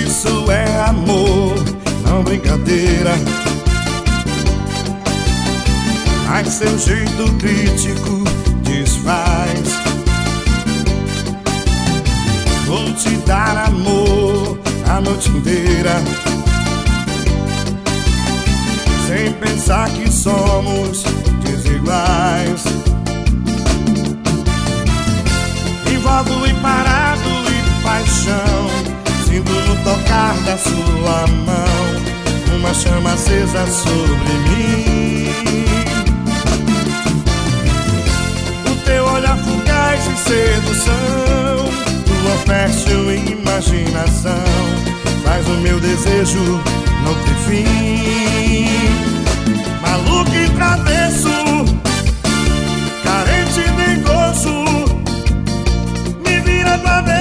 Isso é amor, não brincadeira. Mas seu jeito crítico desfaz. Vou te dar amor a noite inteira, sem pensar que somos desiguais. Envolvo e parado e paixão, sinto no tocar da sua mão uma chama acesa sobre mim. O teu olhar fugaz de sedução, tua fértil imaginação faz o meu desejo não ter fim. Maluco e travesso, carente de gozo, me vira do avesso.